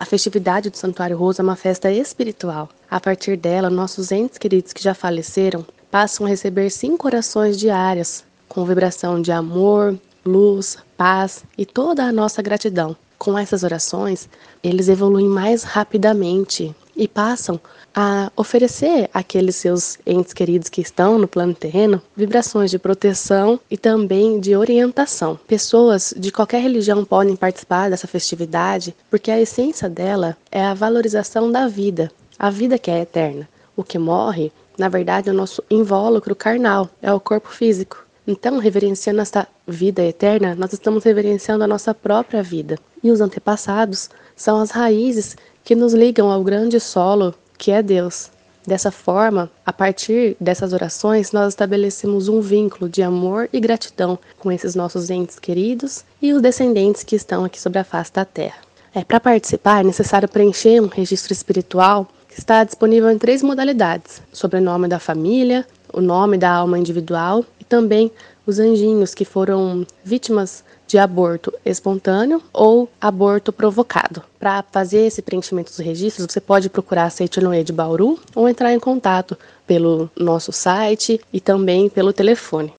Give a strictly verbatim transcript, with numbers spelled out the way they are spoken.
A festividade do Santuário Rosa é uma festa espiritual. A partir dela, nossos entes queridos que já faleceram passam a receber cinco orações diárias, com vibração de amor, luz, paz e toda a nossa gratidão. Com essas orações, eles evoluem mais rapidamente e passam a oferecer àqueles seus entes queridos que estão no plano terreno vibrações de proteção e também de orientação. Pessoas de qualquer religião podem participar dessa festividade porque a essência dela é a valorização da vida, a vida que é eterna. O que morre, na verdade, é o nosso invólucro carnal, é o corpo físico. Então, reverenciando essa vida eterna, nós estamos reverenciando a nossa própria vida. E os antepassados são as raízes que nos ligam ao grande solo que é Deus. Dessa forma, a partir dessas orações, nós estabelecemos um vínculo de amor e gratidão com esses nossos entes queridos e os descendentes que estão aqui sobre a face da Terra. É, para participar, é necessário preencher um registro espiritual que está disponível em três modalidades: o sobrenome da família, o nome da alma individual e também os anjinhos que foram vítimas de aborto espontâneo ou aborto provocado. Para fazer esse preenchimento dos registros, você pode procurar a Seitonoye de Bauru ou entrar em contato pelo nosso site e também pelo telefone.